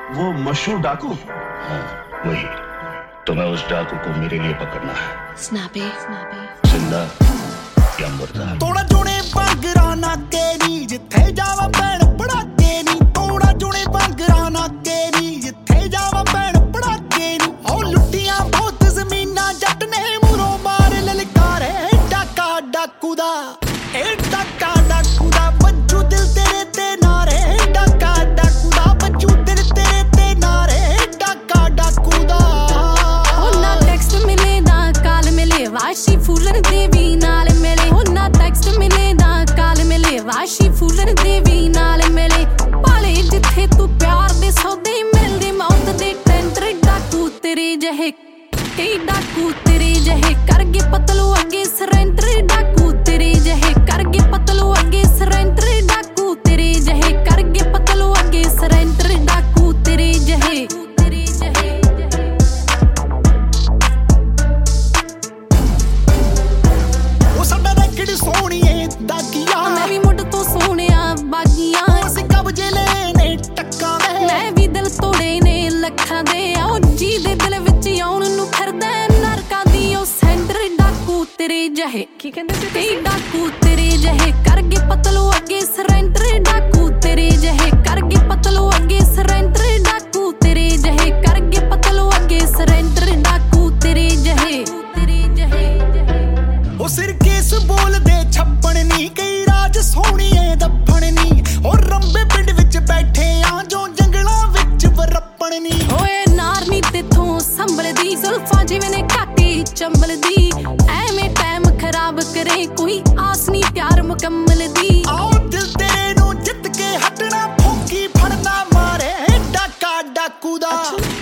वो मशहूर डाकू? हाँ वही। तो मैं उस डाकू को मेरे लिए पकड़ना है। स्नैपी जिंदा या मुर्दा। तोड़ा जुने भांगरा नाके नी जिथे जावा भैन पड़ाके नी। तोड़ा जुने भांगरा नाके नी जिथे जावा भैन पड़ाके नी। ओ लुटियां बहुत जमीना जट ने मुरों मार ललकारे डाका डाकू दा। ए डाका डाकू दा बज्जू दिल तेरे ते नारे। डाका डाकू दा बज्जू दिल तेरे ते नारे। डाका डाकू दा। ओ ना टेक्स्ट मिले ना काल मिले वाशी फूलन देवी नाल मिले। ओ ना टेक्स्ट मिले ना काल मिले वाशी फूलन देवी नाल मिले। पाले जिथे तू प्यार दे सौदे मिलदे मौत दे टेंटर। डाकू तेरे जहे कई डाकू तेरे जहे करगे पतलू अगे सरेंडर। डाकू तेरे जहे करगे पतलू अगे सरेंडर। डाकू तेरे जहे करगे पतलू अगे सरेंडर। डाकू तेरे जहे ओ साडा रैकड सोहणीए दागिया। मैं भी मुड तो सोहणिया बागियां। असीं कब्जे लेने टक्का वे। मैं भी दिल तोड़े ने लखां दे। आओ जी दे दिल विच आउण नूं फिरदा नरकां दी ओ सेंटर। डाकू तेरे जहे की कहंदे सी कई डाकू तेरे जहे करगे पतलू अगे सरेंडर। डाकू तेरे जहे करगे पतलू अगे सरेंडर। डाकू तेरे जहे करगे पतलू अगे सरेंडर। डाकू तेरे जहे ओ सिर केस बोलदे छप्पन नी। कई राज सोहणीए दफन नी। ओ रंबे पिंड विच बैठे आ जो जंगलां विच वरप्पण नी। ओए नारनी तेथों संभलदी जुल्फां जिवें ने घाटी चंबलदी। ऐवें टाइम खराब करे कोई आस नी प्यार मुकम्मल दी। आओ दिल तेरे नूं जित के हटना फूकी फड़ना मारे डाका डाकू दा।